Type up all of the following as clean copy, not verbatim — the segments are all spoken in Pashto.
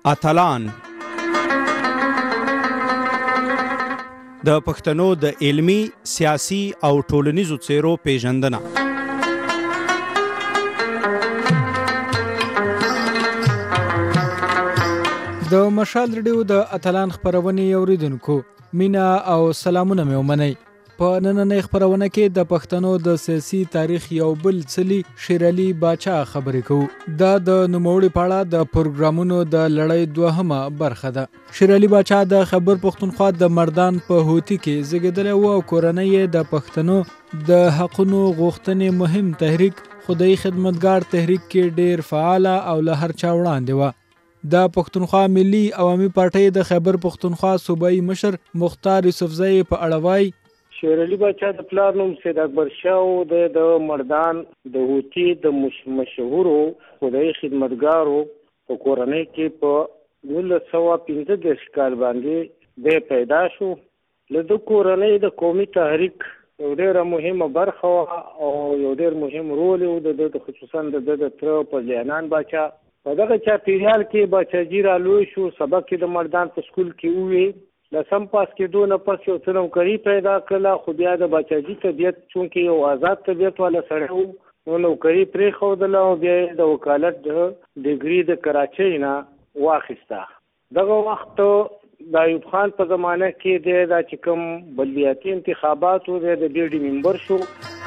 اتلان د پښتنو د علمی، سیاسي او ټولنیزو څیرو پیژندنه. د مشال رډیو د اتلان خپرونې اوریدونکو مینا او سلامونه مې ومنئ. په نننۍ خپرونه کې د پښتنو د سیاسي تاریخ یو بل څلی شیر علي باچا خبرې کوو. دا د نوموړي په اړه د پروګرامونو د لړۍ دوهمه برخه ده. شیر علي باچا د خیبر پښتونخوا د مردان په هوتي کې زیږېدلی و او کورنۍ یې د پښتنو د حقونو غوښتنې مهم تحریک خدای خدمتګار تحریک کې ډیر فعاله او له هر چا وړاندې وه. د پښتونخوا ملي عوامي پارټۍ د خیبر پښتونخوا صوبایي مشر مختار یوسفزی په اړه وایي شیر علي باچا د پلار نوم سید اکبر شاه او د مردان د هوتي د مشهورو خدای خدمتګارو په کورنۍ کې په 1915 کال باندې د پیدا شو. له د کورنۍ د قومي تحریک یو ډېره مهمه برخه او یو ډېر مهم رول و د خصوصا د تر پرلیانان باچا. په دغه چاپېریال کې باچاجي را لوی شو. سبق یې د مردان په سکول کې ووی. لسم پاس کېدو نه پس یو څه نوکري پیدا کړله، خو بیا د باچاجي طبیعت چونکې یو آزاد طبیعت والا سړی و نو نوکري پرېښودله او بیا یې د وکالت د ډګري د کراچۍ نه واخیسته. دغه وخت د ایوب خان په زمانه کې دی دا چې کوم بلدیاتي انتخابات و دی د بیډي ممبر شو.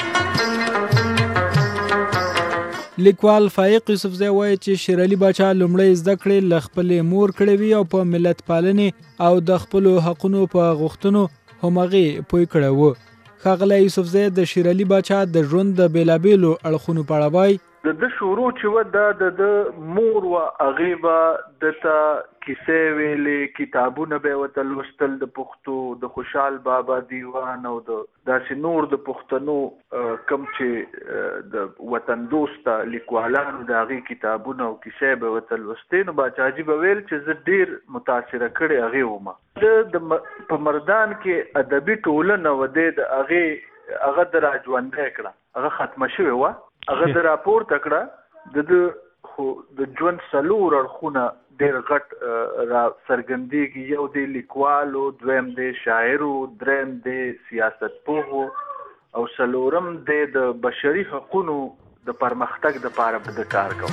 لیکوال فایق یوسفزی وایي چې شیر علي باچا لومړی زده کړې له خپلې مور کړې وي او په ملت پالنې او د خپلو حقونو په غوښتنو همغې پوه کړی و. ښاغلی یوسفزی د شیر علي باچا د ژوند د بېلابېلو اړخونو په اړه وایي د شروع چې و دا د مور و هغې به دته کیسې ویلې، کتابونه به یې ورته لوستل د پښتو د خوشحال بابا دیوان او داسې نور د پښتنو کوم چې د وطن دوسته لیکوالانو د هغې کتابونه او کیسې به یې ورته لوستې. نو باچاجي به ویل چې زه ډېر متاثره کړې هغې ومه. په مردان کې ادبي ټولنه و دی د هغه د راژوندی کړه، هغه ختمه شوې وه، هغه د راپورته کړه. د ژوند څلور اړخونه ډېر غټ را څرګندېږي. یو دی لیکوالو، دویم دی شاعرو، دریم دی سیاست پوهو او څلورم دی د بشري حقونو د پرمختګ دپاره به د کار کوو.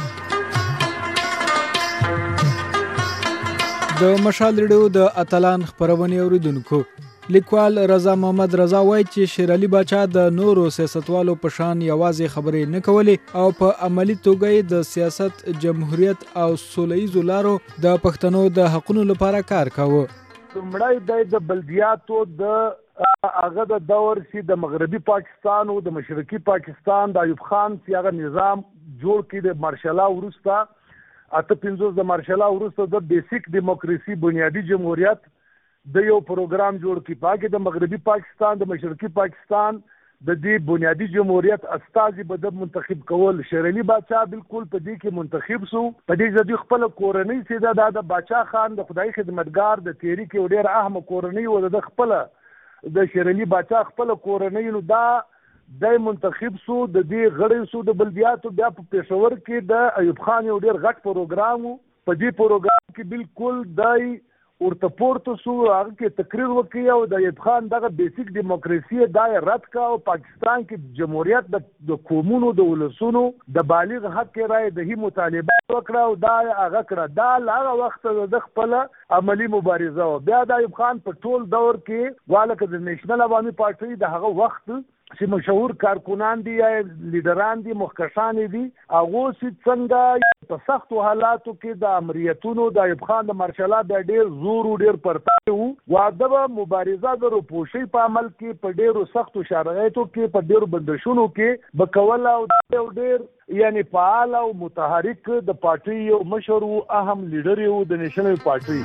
د مشال رډیو د اتلان خپرونې اوریدونکو، لیکوال رضا محمد رضا وایي چې شیر علي باچا د نورو سیاستوالو په شان یوازې خبرې نه کولې او په عملي توګه د سیاست، جمهوریت او سوله ییزو لارو د پښتنو د حقونو لپاره کار کاوه. لومړی دی د بلدیاتو د هغه د دور چې د مغربي پاکستان او د مشرقي پاکستان د ایوب خان چې هغه نظام جوړ کړي د مارشلا وروسته 58 د مارشلا وروسته د بیسیک دیموکراسي بنیادی جمهوریت د یو پروګرام جوړ کړي. پاکې د مغربي پاکستان د مشرقي پاکستان د دې بنیادی جمهوریت استازي به د منتخب کول. شیر علي باچا بالکل په دې کې منتخب سو. په دې ځدی خپل کورنۍ چې د باچا خان د خدای خدمتګار د تحریک یو ډېر اهم کورنۍ و. د خپل د شیر علي باچا خپل کورنۍ نو دا د منتخب سو، د دې غړی سو د بلدیاتو. بیا په پېښور کې د ایوب خان یو ډېر غټ پروګرام و. په دې پروګرام کې بالکل دای ورته پورته سو، هغه کې تقریر وکړي او د ایوب خان دغه بیسیک دیموکراسي دا رد کا او پاکستان کې جمهوریت د قومونو د ولسونو د بالغ حق رائے دهي مطالبه وکړه او دا هغه کړه. دا هغه وخت د خپل عملی مبارزه و. بیا د ایوب خان په ټول دور کې والکه د نېشنل عوامي پارټۍ د هغه وخت چې مشهور کارکنان دي یا لیډران دي، مخکښان دي، هغه چې څنګه په سختو حالاتو کې د امریتونو د ایوب خان د مارشلا د ډېر زور او ډېر پرتاو واده به مبارزه د روپوشي په عمل کې په ډېرو سختو شرایطو کې په ډېرو بندشونو کې به کوله او ډېر یعنی فعال او متحرک د پارټۍ یو مشر او اهم لیډر یو د نېشنل پارټۍ.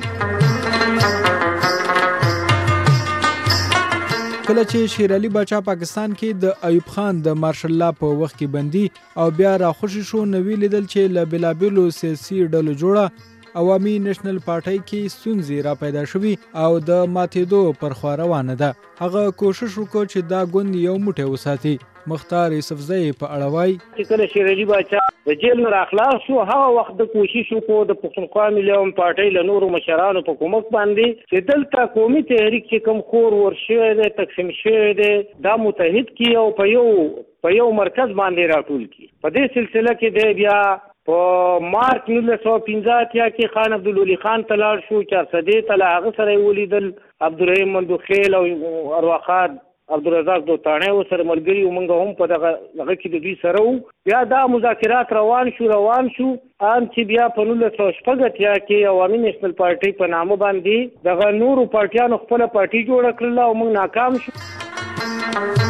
کله چې شیر علي باچا پاکستان کې د ایوب خان د مارشل لا په وخت کې بندي او بیا راخوشي شو، نوې لیدل چې له بېلابېلو سیاسي ډلو جوړه عوامي نېشنل پارټۍ کې ستونزې را پیدا شوي او د ماتېدو پر خوا روانه ده. هغه کوشش وکړ چې دا ګوند یو موټی وساتي. مختار یوسفزی په اړه وایي چې کله شیر علي باچا د جیل نه راخلاص شو هغه وخت د کوشش وکړو د پښتونخوا ملي عوامي پارټۍ له نورو مشرانو په کومک باندې چې دلته قومي تحریک چې کوم خور ورشوی دی تقسیم شوی دی دا متحد کړي او په یو مرکز باندې راټول کړي. په دې سلسله کې دی بیا په مارچ 1915 کې خان عبدالولي خان ته لاړ شو 400 ته له هغه سره یې ولیدل. عبدالرحیم مندوخیل او ارواخان عبدالرزاق دوتاڼی ورسره ملګري وو. موږ هم په دغه کې د دوی سره وو. بیا دا مذاکرات روان شو ان چې بیا په 1986 کې عوامي نیشنل پارټۍ په نامه باندې دغه نورو پارټیانو خپله پارټي جوړه کړله او موږ ناکام شو.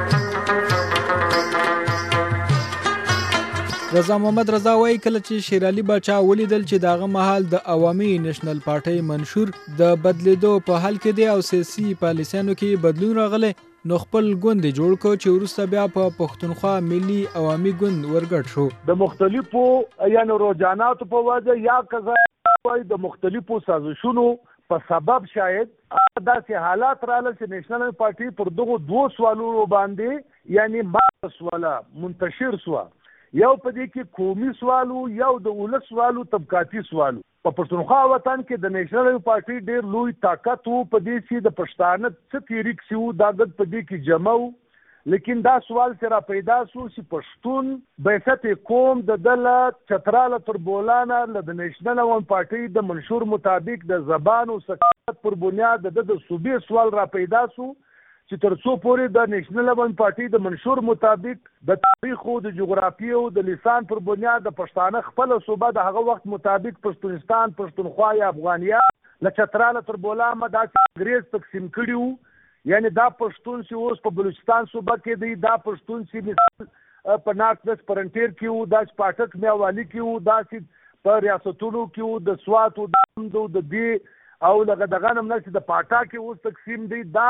رضا محمد رضا وایي کله چې شیر علي باچا ولیدل چې دغه مهال د عوامي نیشنل پارټۍ منشور د بدلیدو په حال کې دی او سیاسي پالیسیانو کې بدلون راغلی نو خپل ګوند جوړ کړ چې وروسته بیا په پښتونخوا ملي عوامي ګوند ورګډ شو. د مختلفو یعنی رجحاناتو په وجه یا کزای د مختلفو سازشونو په سبب شاید داسې حالات راغله چې نېشنل پارټي پر دغه دوه سوالونو باندې یعنی مسوله منتشر سوه. یو په دې کې قومي سوالو یو د ولس سوالو طبقاتي سوالو. په پښتونخوا وطن کې د نېشنل پارټي ډېر لوی طاقت وو په دې چې د پښتانه څه تحریک سي وو دا په دې کې جمع وو. لیکن دا سوال سره پیدا شو چې پښتون بیست قوم د دله چتراله تر بولانه د نېشنل پارټي د منشور مطابق د زبان او ثقافت پر بنیاد د صوبې سوال را پیدا شو چې تر څو پورې د نېشنل پارټي د منشور مطابق د تاریخ او د جغرافیې او د لسان پر بنیاد د پښتانه خپل صوبه د هغه وخت مطابق پښتونستان پښتونخوا یا افغانیا له چتراله تر بولامه دا انګریز تقسیم کړي وو. یعنی دا پښتون چې اوس په بلوچستان صوبه کې دی دا پښتون چې په نارت ویسټ فرنټیر کې وو دا پاټک میاوالي کې وو دا چې په ریاستونو کې وو د سوات او د دې او دغه نمونه چې د پاټا کې اوس تقسیم دی دا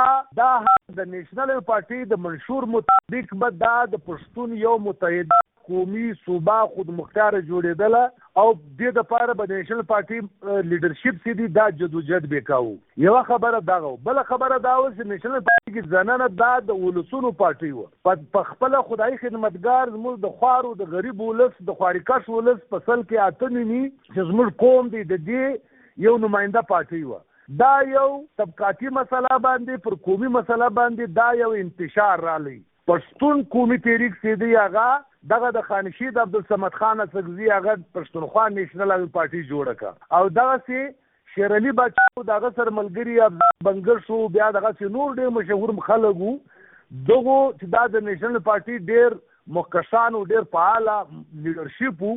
د نېشنل پارټي د منشور مطابق به دا د پښتون یو متحد قومي صوبه خود مختار جوړېدله او دې دپاره به نېشنل پارټي لیډرشپ چې دی دا جدوجهد وکاو. یوه خبره دغه بله خبره دا وه چې نېشنل پارټي کې زنانه دا د ولسونو پارټي وه په خپله خدایي خدمتګار زموږ د خوارو د غریب ولس د خوارکش ولس په سل کې اته نیمي چې زموږ قوم دی د دې یو نماینده پارټي وه. دا یو طبقاتي مسله باندې پر قومي مسله باندې دا یو انتشار رالی. پښتون قومي تحریک چې دی هغه دغه د خانشید عبدالصمد خان اڅکزي هغه پښتونخوا نېشنل پارټي جوړه کړه او دغسې شیر علي باچا دغه سره ملګري بنګر شو. بیا دغسې نور ډېر مشهور خلک وو دغو چې دا د نېشنل پارټي ډېر مخکښان او ډېر فعاله لیډرشپ وو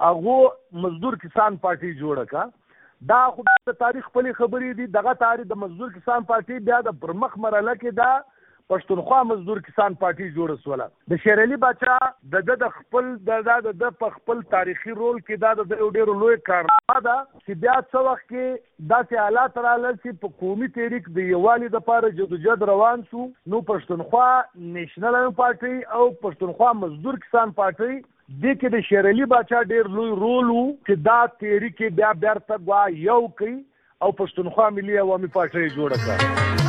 هغو مزدور کسان پارټي جوړه کړه. دا خو د تاریخ خپلې خبرې دي. دغه تاریخ د مزدور کسان پارټي بیا د پرمخ مرحله کې دا پښتونخوا مزدور کسان پارټي جوړه سوله. د شیر علي باچا د خپل د په خپل تاریخي رول کې دا د یو ډېر لوی کارنامه ده چې بیا څه وخت کې داسې حالات راغلل چې په قومي تحریک د یووالي دپاره جدوجهد روان شو. نو پښتونخوا نېشنل پارټي او پښتونخوا مزدور کسان پارټي دې کې د شیر علي باچا ډېر لوی رول وو چې دا تحریک بیا بیرته ګوا یو کوي او پښتونخوا ملي عوامي پارټۍ جوړه کړه.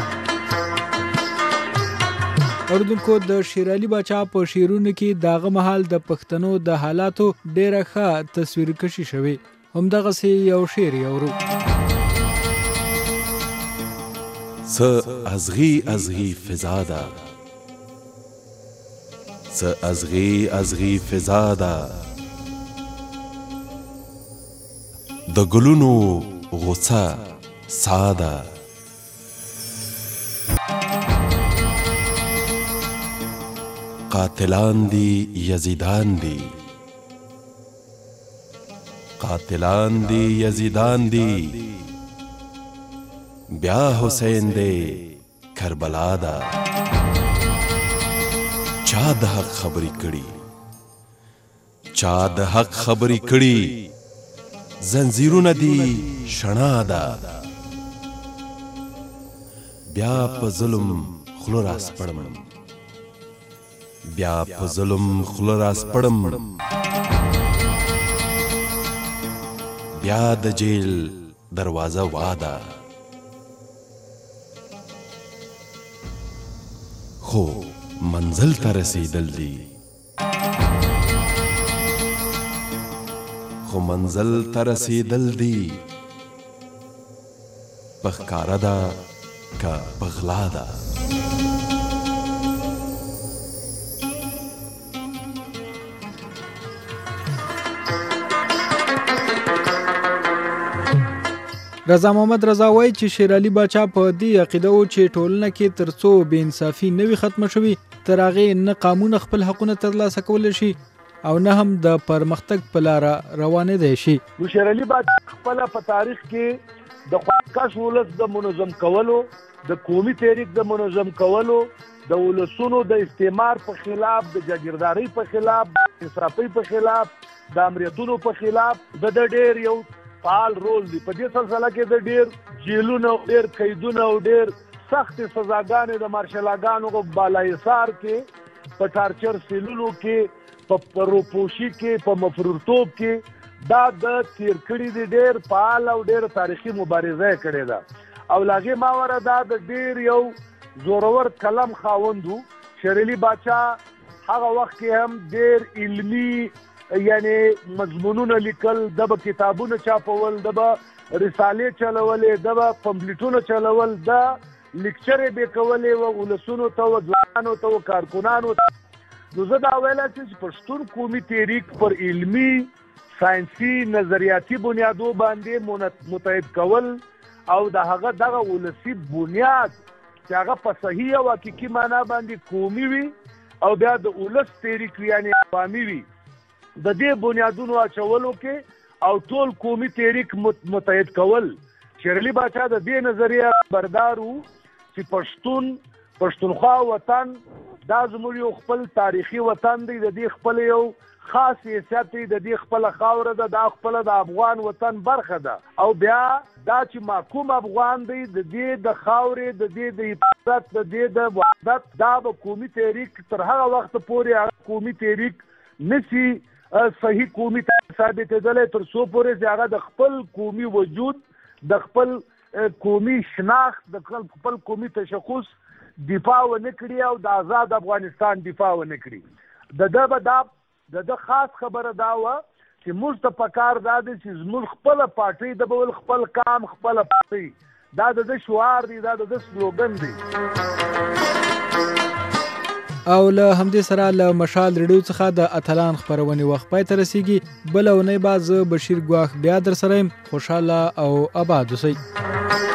اردوونکو د شیر علي باچا په شعرونو کې دغه مهال د پښتنو د حالاتو ډېره ښه تصویر کشي شوې. همدغسې یو شعر یې اورو. څه ازغي فضا ده څه ازغي فضا ده د ګلونو غوڅه ساده قاتلان دی یزیدان دی بیا حسین دی کربلا دا چا د حق خبرې کړي زنځیرونه دی شنا دا بیا په ظلم خلو راس پړم بیا د جیل دروازه واده خو منزل ته رسیدل دي خو منزل ته رسیدل دي په ښکاره ده که په غلا ده رضا محمد رضا وایي چې شیر علي باچا په دې عقیده و چې ټولنه کې تر څو بې انصافي نه وي ختمه شوي تر هغې نه قانون خپل حقونه ترلاسه کولی شي او نه هم د پرمختګ په لاره روانېدی شي. نو شیر علي باچا خپله په تاریخ کې د خواکش ولس د منظم کولو، د قومي تحریک د منظم کولو، د ولسونو د استعمار په خلاف، د جاګیردارۍ په خلاف، د انصافۍ په خلاف، د امریتونو په خلاف د ډېر یو فعال رول دی. په دې سلسله کې د ډېر جیلونو، ډېر قیدونه او ډېر سختې سزاګانې د مارشلاګانو په بالاحصار کې، په ټارچر سیلونو کې، په روپوشي کې، په مفرورتوب کې دا د تیر کړي دي. ډېر فعال او ډېر تاریخي مبارزه یې کړې ده او له هغې ماوره دا د ډېر یو زورور قلم خاوند و. شیر علي باچا هغه وخت کې هم ډېر علمي یعنی مضمونونه لیکل، د به کتابونه چاپول، د به رسالې چلولې، د به پمفلیټونه چلول، د لیکچرې به کولې و ولسونو ته و ځوانانو ته و کارکنانو ته. نو زه دا ویلی چې پښتون قومي تحریک پر علمي ساینسي نظریاتي بنیادو باندې متحد کول او د هغه دغه ولسي بنیاد چې هغه په صحیح او حقیقي معنا باندې قومي وي او بیا د ولس تحریک یعنی عوامي وي، د دې بنیادونو اچولو کې او ټول قومي تحریک متحد کول. شیر علي باچا د دې نظریه بردار و چې پښتونخوا وطن دا زموږ یو خپل تاریخي وطن دی، د دې خپل یو خاص حیثیت دی، د دې خپله خاوره ده، دا خپله د افغان وطن برخه ده او بیا دا چې محکوم افغان دی د دې د خاورې، د دې د حفاظت، د دې د وحدت دا به قومي تحریک تر هغه وخت پورې هغه قومي تحریک نسی صحیح قومي ثابتېدلی تر څو پورې چې هغه د خپل قومي وجود، د خپل قومي شناخت، د خپل قومي تشخص دفاع ونه کړي او د آزاد افغانستان دفاع ونه کړي. د ده خاص خبره دا وه چې موږ ته پکار دا دی چې زموږ خپله پارټۍ د بول، خپل کام، خپله پارټۍ، دا د ده شعار دی، دا د ده سلوګن دی. او له همدې سره له مشال ریډیو څخه د اتلان خپرونې وخت پای ته رسیږي. بله اونۍ به زه بشیر ګواښ بیا در سره یم. خوشحاله او آباد اوسئ.